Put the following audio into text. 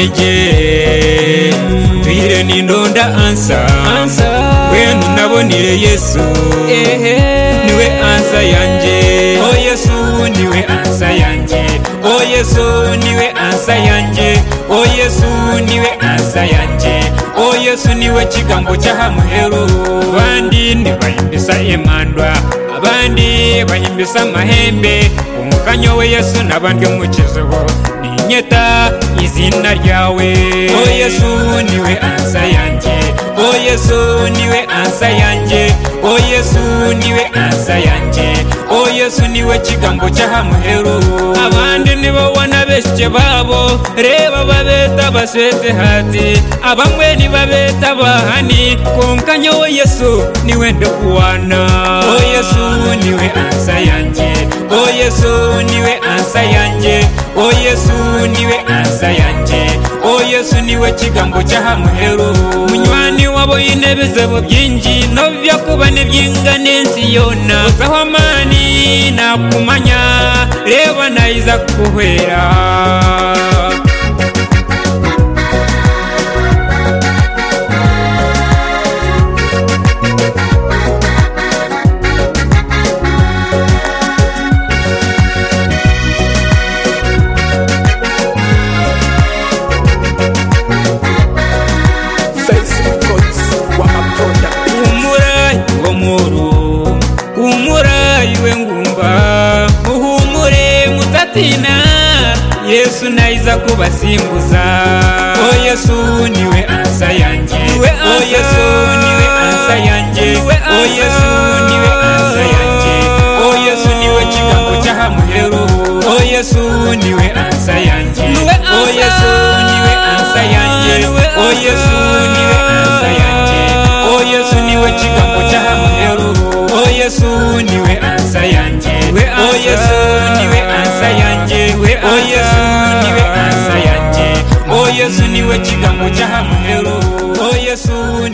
nige tuire nindonda ansa wenu nabonire Yesu niwe ansa yanje o Yesu niwe ansa yanje o Yesu niwe ansa yanje o Yesu niwe ansa yanje o Yesu niwe kigambo cyahamuhero bandi nibayimbisa emandwa abandi bayimbisa amahembe umukanyo we Yesu nabandi mukizubo ninyeta izina ryawe o Yesu niwe ansa yanje o Yesu niwe ansa yanje o Yesu niwe ansa yanje o Yesu niwe kigambo cyahamuhero abandi nibo wanabeshye babo reba babeta baswete hati abamwe nibabeta bahani konkanyo we Yesu niwe ndekuwana o Yesu niwe ansa yanje o Yesu niwe ansa yanje o Yesu niwe ansa yanje o Yesu niwe kigambo cyahamuhero munywani wabo inebezebo byinji no byakuba nebyingane nsiyona uzahomani nakumanya reba naiza kuhwera Yesu naiza kubasimbuza o Yesu niwe ansa yanje o Yesu niwe ansa yanje o Yesu niwe ansa yanje o Yesu niwe kigambo cyahamuhero o Yesu niwe ansa yanje o Yesu niwe ansa yanje o Yesu niwe ansa yanje o Yesu niwe kigambo cyahamuhero o Yesu niwe ansa yanje o Yesu niwe ansa yanje o Yesu niwe ansa yanje o Yesu niwe kigambo cyahamuhero o Yesu